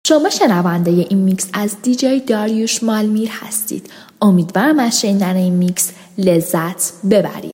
شما شنونده این میکس از دیجی داریوش مالمیر هستید. امیدوارم از شنیدن این میکس لذت ببرید.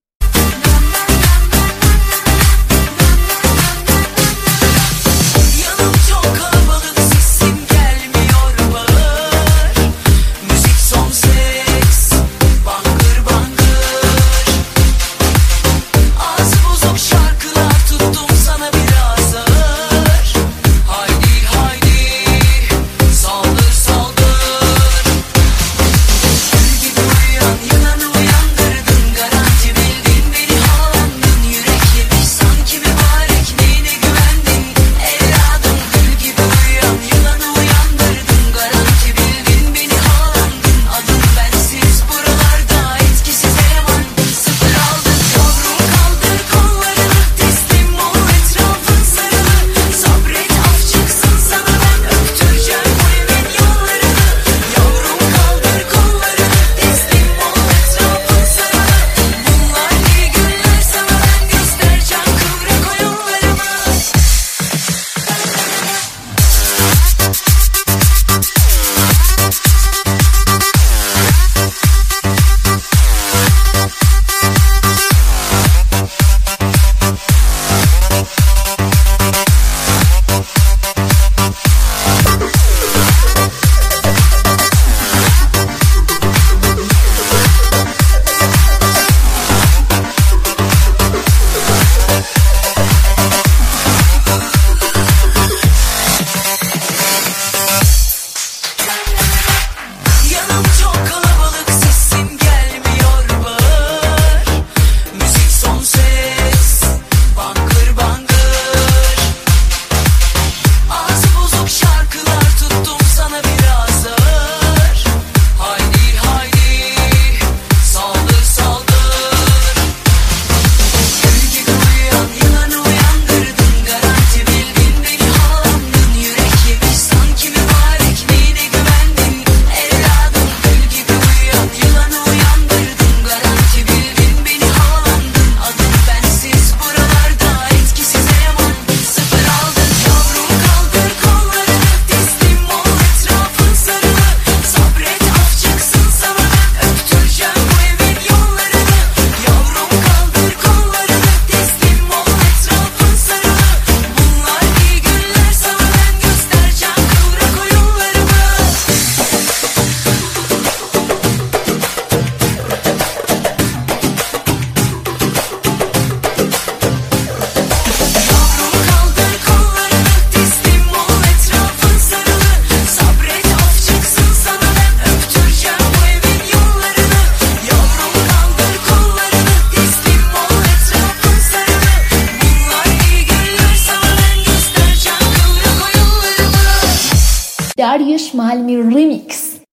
Dariush Malmir Remix.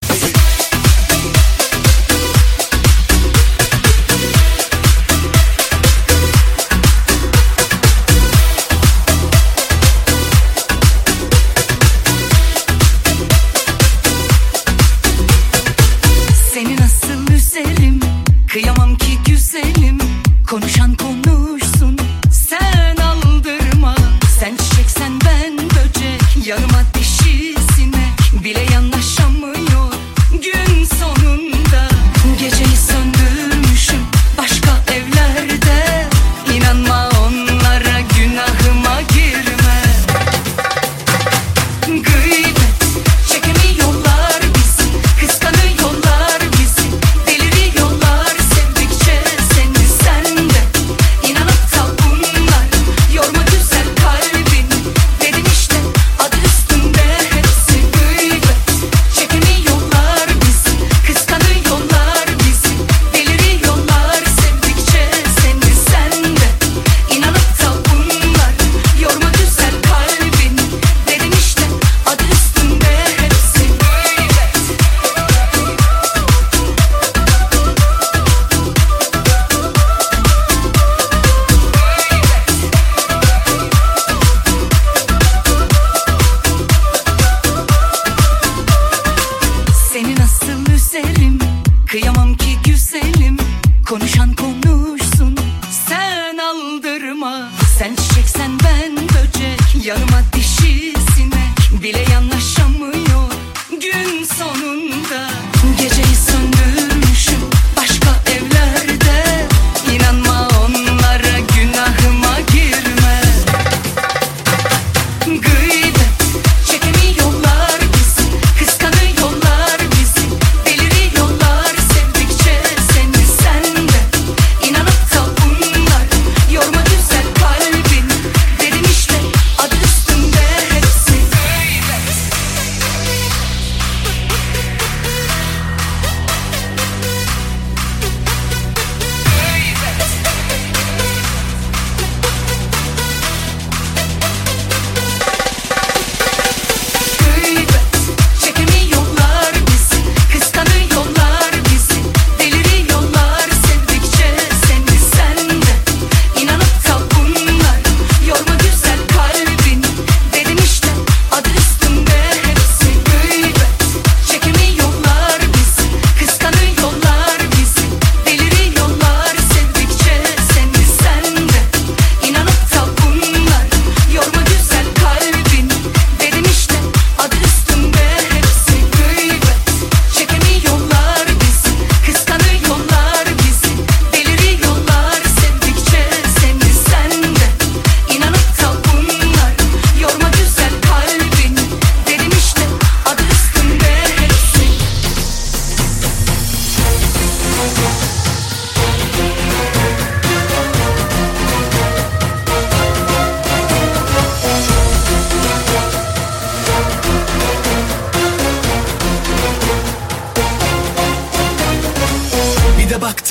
Seni nasıl üzerim, kıyamam ki güzelim. Konuşan konuşsun, sen aldırma. Sen çiçek sen ben böcek, yanıma dişi sinek bile yanaşamıyor.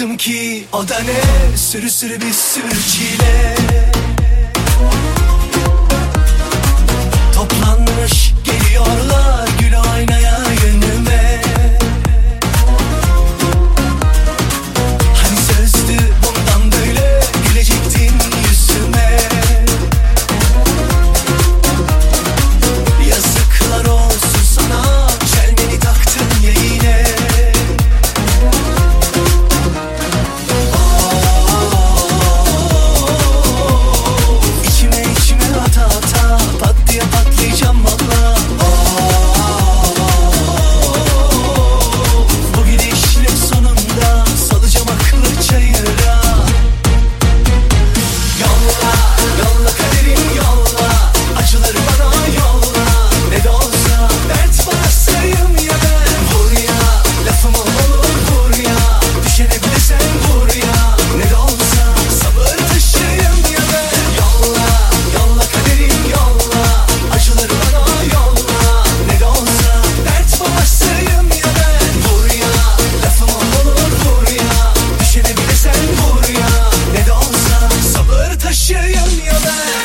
baktım ki o da ne, sürü sürü bir sürü çile. Toplanmış geliyorlar gül aynaya yönüme. Hani sözdü bundan böyle gülecektin yüzüme. Yazıklar olsun sana, çelmeni taktın ya yine. İçime ata ata pat diye patlayacağım valla. Bu gidişle sonunda salacağım aklı çayıra. Yolla, yolla kaderim yolla, acıları bana yolla. Ne de olsa dert basayım ya ben. Vur ya, lafım olur vur ya, düşene bile sen vur ya. Ne de olsa sabır taşıyım ya ben. Yolla, yolla kaderim yolla, acıları bana yolla. Ne de olsa dert basayım ya ben. Vur ya, lafım olur vur ya, düşene bile sen vur ya. Ne de olsa sabır taşıyım ya ben.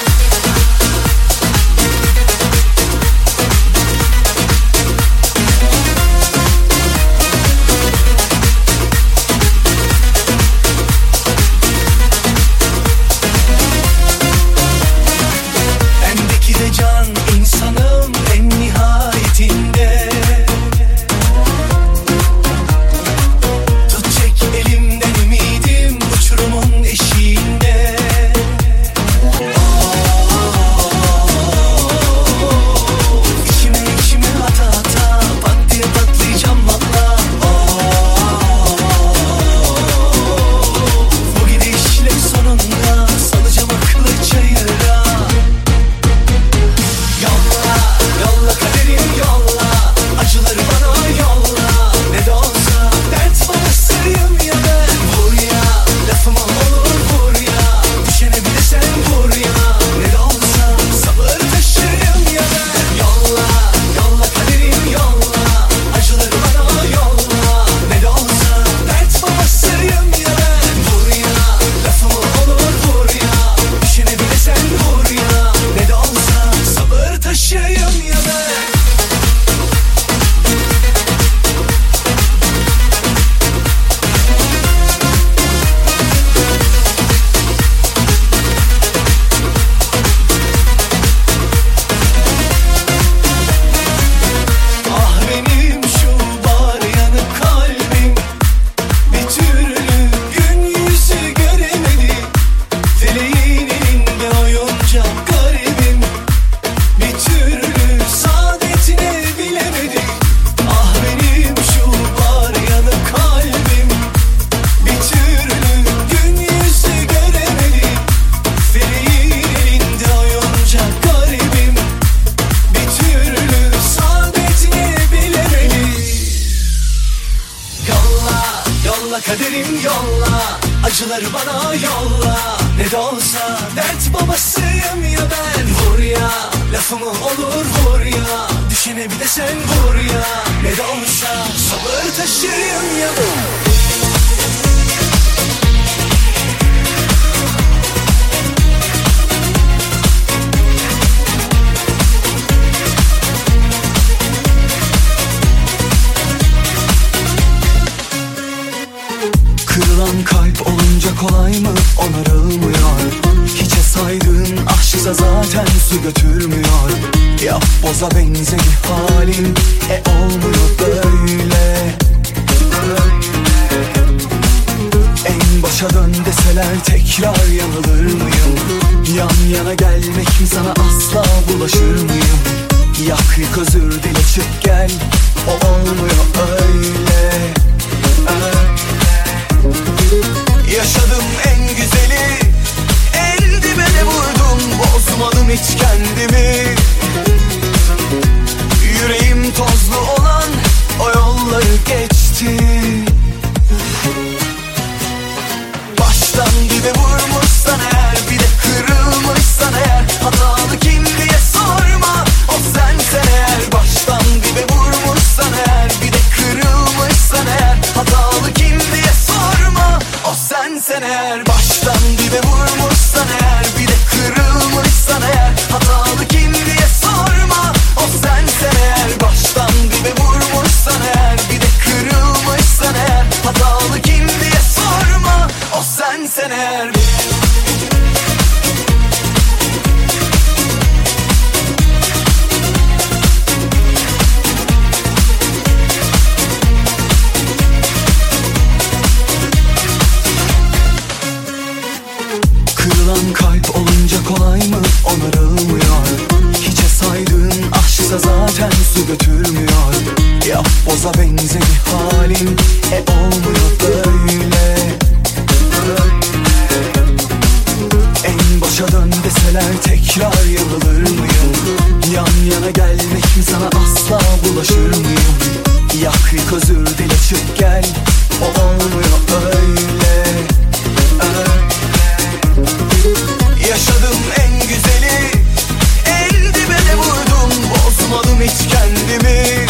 Bendeki de can insanım en nihayetinde. Tutacak elimden ümidim uçurumun eşiğinde. İçime ata ata pat diye patlayacağım valla. Bu gidişle sonunda salacağım aklı çayıra. Yolla, yolla kaderim yolla, acıları bana yolla. Ne de olsa dert basayım ya ben. Vur ya, lafım olur vur ya, düşene bile sen vur ya. Ne de olsa sabır taşıyım ya ben. Yolla, yolla kaderim yolla, acıları bana yolla. Ne de olsa dert basayım ya ben. Vur ya, lafım olur vur ya, düşene bile sen vur ya. Ne de olsa sabır taşıyım ya ben. Ah benim şu bar yanık kalbim, bir türlü gün yüzü göremedi. Feleğin elinde oyuncak garibim, bir türlü saadetine bilemedi. Ah benim şu bar yanık kalbim, bir türlü gün yüzü göremedi. Feleğin elinde oyuncak garibim, bir türlü saadetine bilemedi. Yolla, yolla kaderim yolla, acıları bana yolla. Ne de olsa dert babasıyım ya ben. Vur ya, lafımı olur vur ya, düşene bir de sen vur ya. Ne de olsa sabır taşıyım ya ben. Kırılan kalp olunca kolay mı onarılmıyor? Hiçe saydığın aşksa zaten su götürmüyor. Yap boza benzeri halim olmuyor böyle. En başa dön deseler tekrar yanılır mıyım? Yan yana gelmek mi sana asla bulaşır mıyım? Yak yık özür dile çık gel, o olmuyor öyle. Yaşadım en güzeli, en dibine vurdum, bozmadım hiç kendimi. Yüreğim tozlu olan o yolları geçti. Baştan dibe vurmuşsan eğer, bir de kırılmışsan eğer, hatalı kim diye sorma, o sensen eğer. Baştan dibe vurmuşsan eğer, bir de kırılmışsan eğer, hatalı kim diye sorma, götürmüyor. Yapboza benzeri halim olmuyor böyle. En başa dön deseler tekrar yığılır mıyım? Yan yana gelmek mi sana asla bulaşır mıyım? Yak yık özür dile çık gel, o olmuyor öyle. Yaşadım en güzeli, en dibe de vurdum, bozmadım hiç kendimi.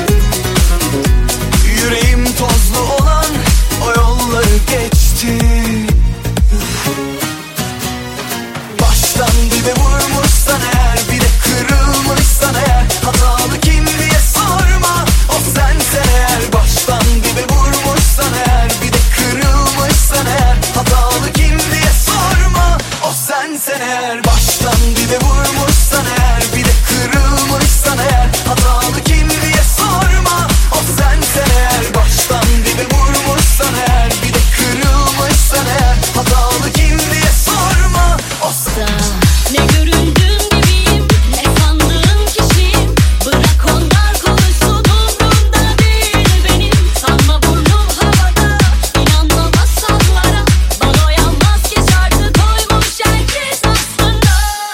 Yüreğim tozlu olan o yolları geçti. Baştan dibe vurmuşsan eğer, bir de kırılmışsan eğer, hatalı kim diye sorma, o sensen eğer. Baştan dibe vurmuşsan eğer, bir de kırılmışsan eğer, hatalı kim diye sorma, o sensen eğer. Baştan dibe vurmuşsan eğer, bir de kırılmışsan eğer, hatalı kim diye sorma, o sensen eğer. Baştan dibe vurmuşsan eğer, bir de kırılmışsan eğer, hatalı kim diye sorma, o sensen. Ne göründüğüm gibiyim, ne sandığım kişiyim. Bırak onlar konuşsun, umrumda değil benim. Sanma burnum havada, inanma masallara. Bana uyanmaz ki şarkı koymuş herkes aslında.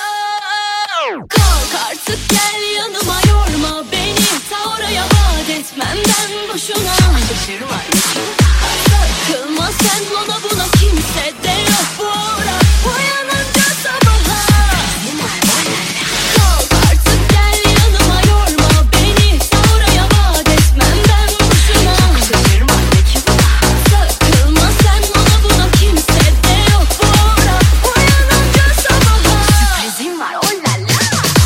Kalk artık gel yanıma, yorma beni. Ta oraya vaat etmem ben boşuna. Takılma sen ona buna, kimse de yok bu ara. Uyanınca sabaha. Kalk artık gel yanıma, yorma beni. Ta oraya vaat etmem ben boşuna. Takılma sen ona buna, kimse de yok bu ara. Uyanınca sabaha. Sürprizim var, oh la la.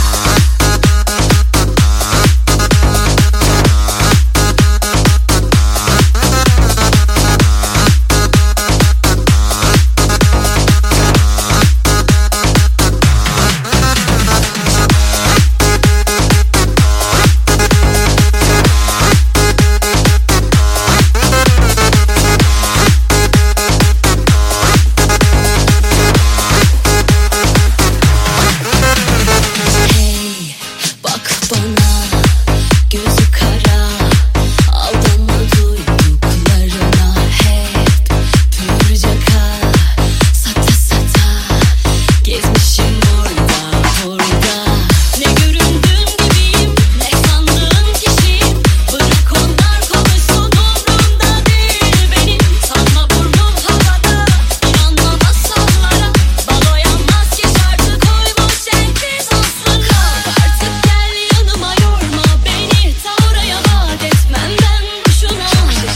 Hey, bak bana, gözü kara, aldırma duyduklarına. Hep pürcaka, sata sata, gezmişim orada burada. Ne göründüğüm gibiyim, ne sandığım kişiyim. Bırak onlar konuşsun, umrumda değil benim. Sanma burnum havada, inanma masallara. Bana uyanmaz ki şarkı koymuş herkes aslında. Kalk artık gel yanıma, yorma beni. Ta oraya vaat etmem ben boşuna.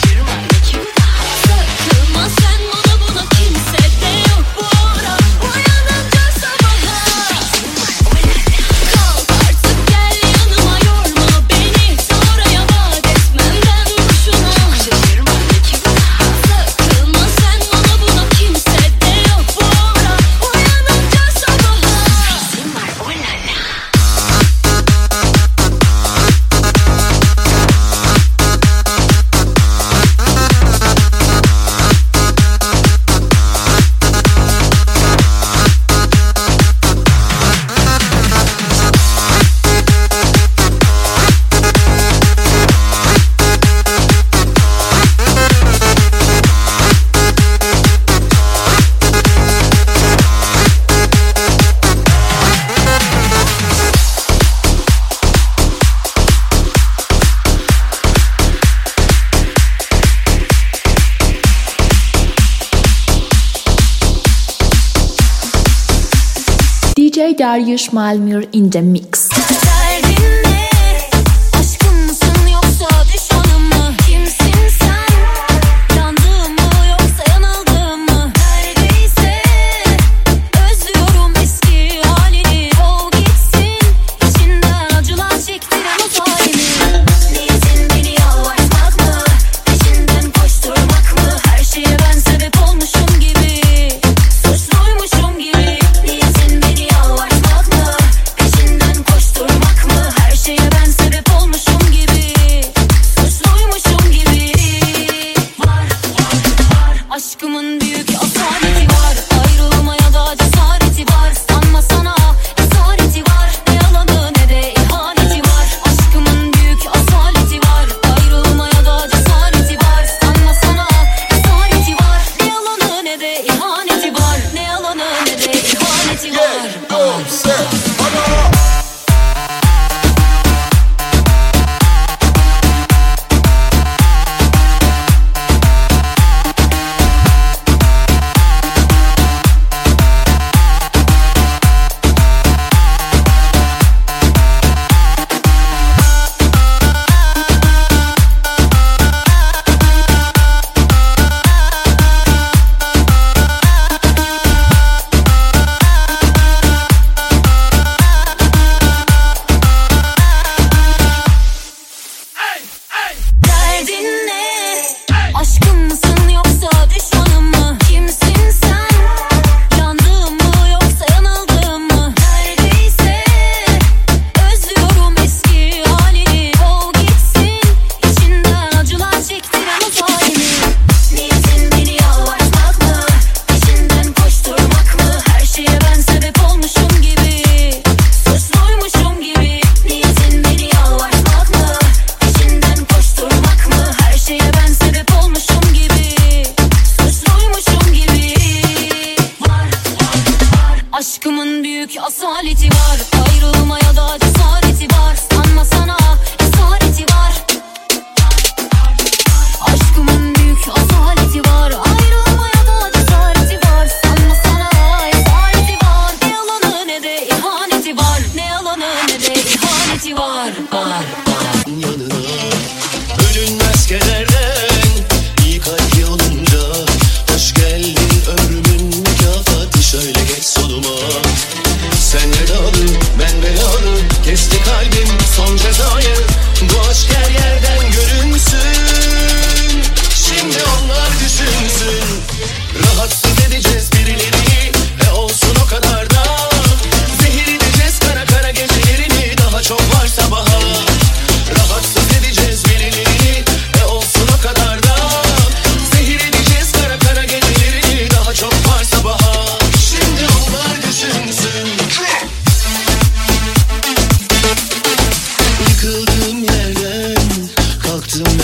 Takılma sen ona buna, kimse de yok bu ara. Uyanınca sabaha. Kalk artık gel yanıma, yorma beni. Ta oraya vaat etmem ben boşuna. Takılma sen ona buna, kimse de yok bu ara. Uyanınca sabaha. DJ Dariush Malmur in the mix. Derdin ne? Aşkım mısın yoksa düşmanım mı? Kimsin sen? Yandığım mı yoksa yanıldığım mı? Neredeyse özlüyorum eski halini. Ol gitsin, içinden acılar çektiren o zalimi. Niyetin beni yalvartmak mı? Peşinden koşturmak mı? Her şeye ben sebep olmuşum gibi, suçluymuşum gibi. Niyetin beni yalvartmak mı? Peşinden koşturmak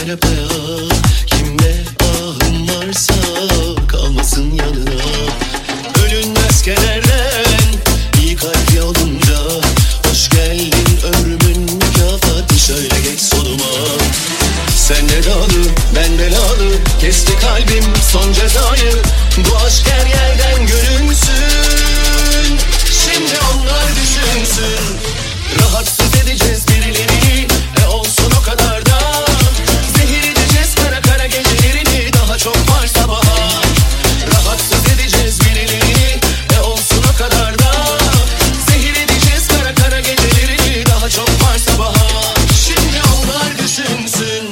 arabaya. Kimle ahım varsa kalmasın yanına. Ölünmez kederden iyi kalpli olunca. Hoş geldin ömrümün mükafatı, şöyle geç soluma. Sen belalı, ben belalı, kesti kalbim son cezayı. Bu aşk her yerden görünsün, şimdi onlar düşünsün. Rahatsız edeceğiz birileri, olsun o kadar da. Zehir edeceğiz kara kara gecelerini, daha çok var sabaha. Rahatsız edeceğiz birileri, olsun o kadar da. Zehir edeceğiz kara kara gecelerini, daha çok var sabaha. Şimdi onlar düşünsün.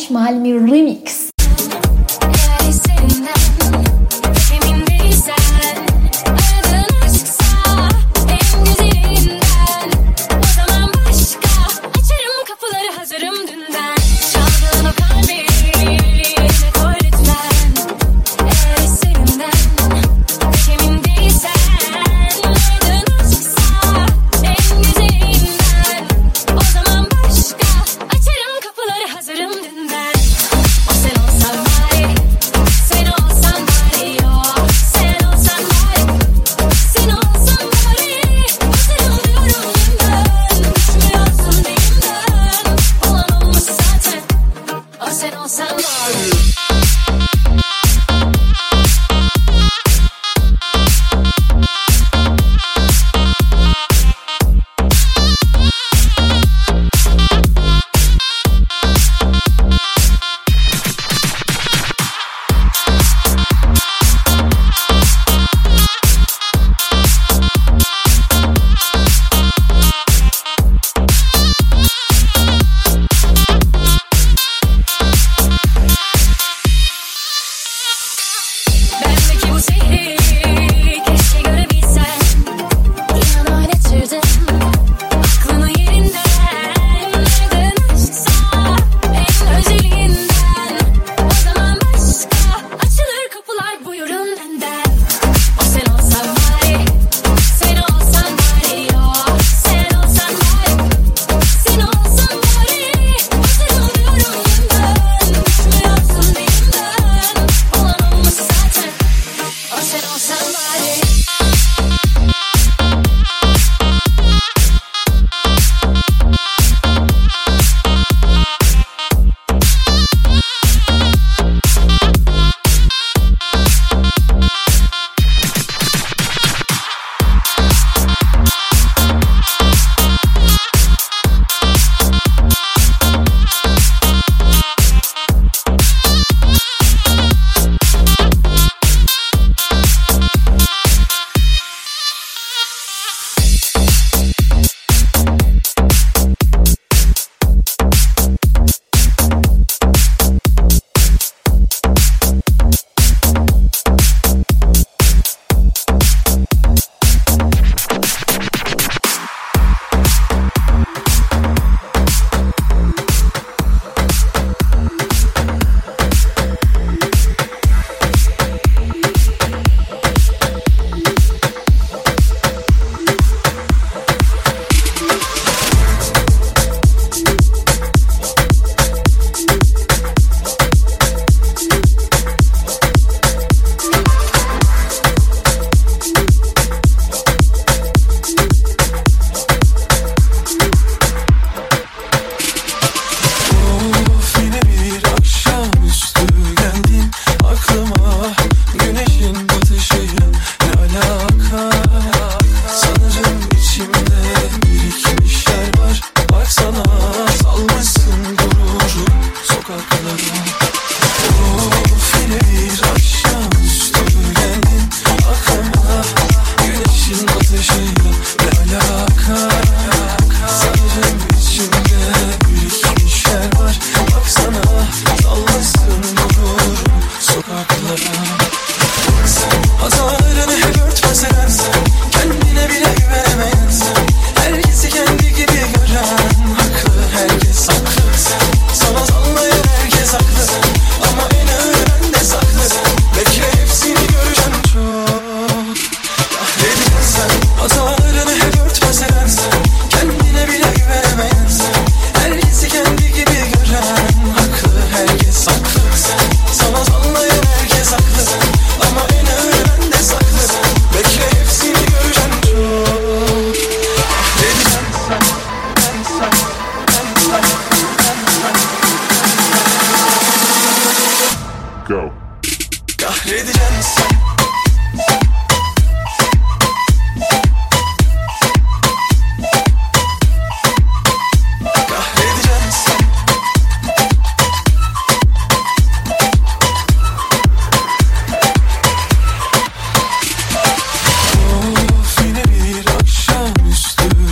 Şmalmir Remix.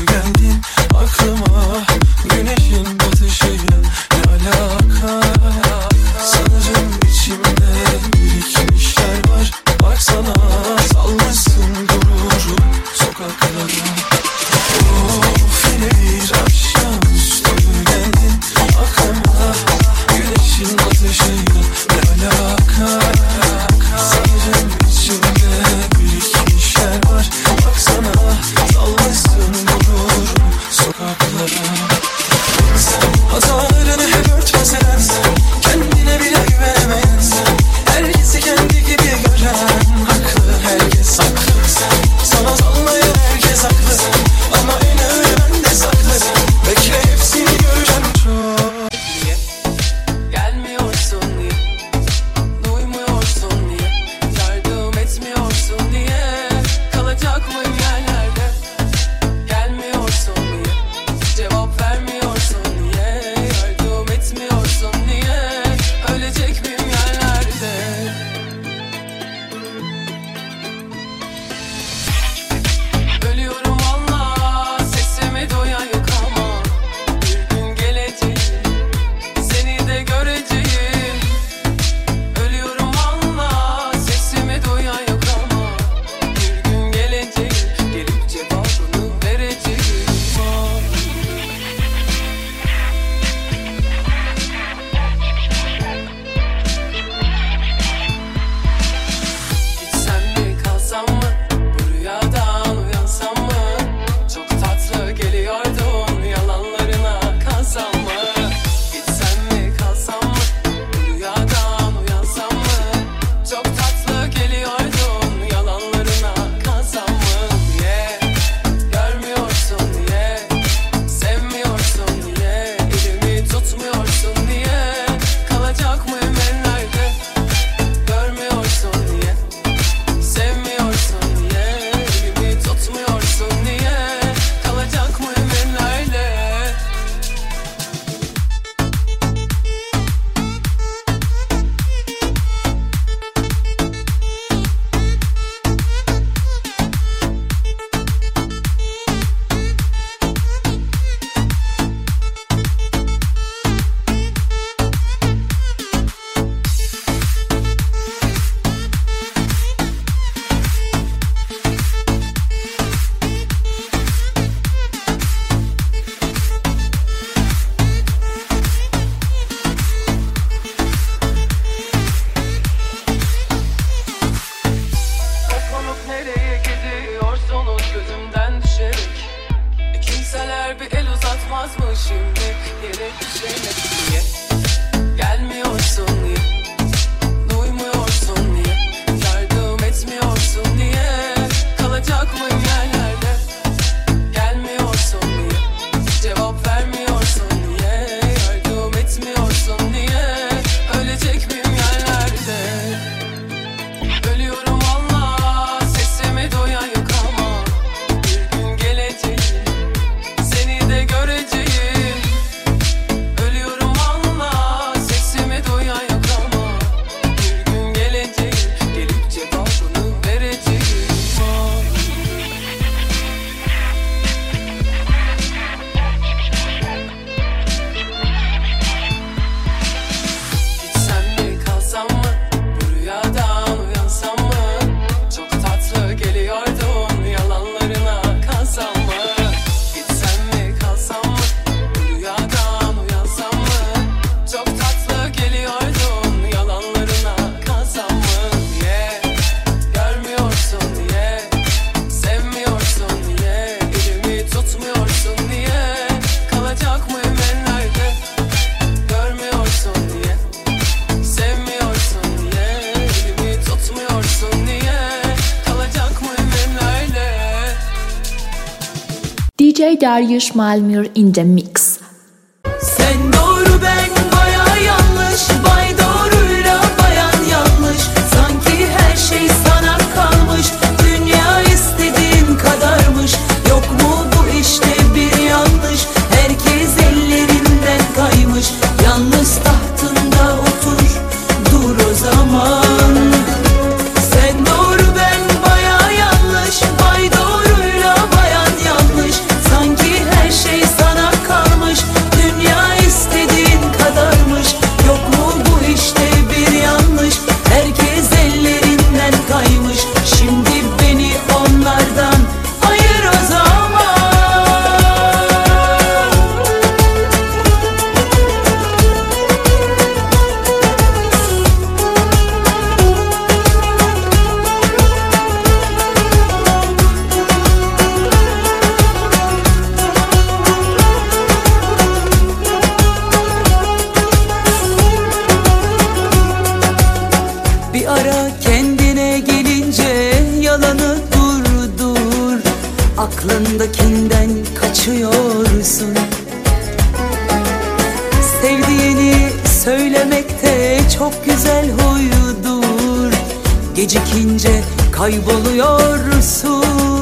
Güneşin batışıyla ne alaka? geliyordun yalanlarına kalsam mı diye. Görmüyorsun diye, sevmiyorsun diye, elimi tutmuyorsun diye. Kalacak mıyım ellerde? Görmüyorsun diye, sevmiyorsun diye, elimi tutmuyorsun diye. Kalacak mıyım ellerde? Kapanıp nereye gidiyorsunuz gözümden düşerek? Kimseler bir el uzatmaz mı şimdi? Yere düşemek diye. Gelmiyorsun diye, duymuyorsun diye, yardım etmiyorsun diye. Kalacak mıyım yerlerde? Gelmiyorsun diye, cevap vermiyorsun diye, yardım etmiyorsun diye. Ölecek miyim yerlerde? Ölüyorum valla, sesimi duyan yok ama bir gün gelecek, seni de göreceğim. Ölüyorum valla, sesimi duyan yok ama bir gün gelecek, gelip cevabını vereceğim. Gitsem mi kalsam mı, bu rüyadan uyansam mı? Çok tatlı geliyordun yalanlarına kalsam mı? Gitsem mi kalsam mı, bu rüyadan uyansam mı? Çok tatlı geliyordun yalanlarına kalsam mı diye. Görmüyorsun diye, sevmiyorsun diye, elimi tutmuyorsun diye. Kalacak mıyım ellerde? Görmüyorsun diye, sevmiyorsun diye, elimi tutmuyorsun diye. Kalacak mıyım ellerde? DJ Dariush Malmur in the mix. Sen doğru ben baya yanlış, bay doğruyla bayan yanlış. Sanki her şey sana kalmış, dünya istediğin kadarmış. Yok mu bu işte bir yanlış, herkes ellerinden kaymış. Yalnız tahtında otur, dur o zaman. Sen doğru ben baya yanlış, bay doğruyla bayan yanlış. Sanki her şey sana kalmış, dünya istediğin kadarmış. Yok mu bu işte bir yanlış, herkes ellerinden kaymış. Şimdi beni onlardan ayır o zaman. Bir ara kendine gelince yalanı durdur. Aklındakinden kaçıyorsun. Sevdiğini söylemekte çok güzel huyudur. Gecikince kayboluyorsun.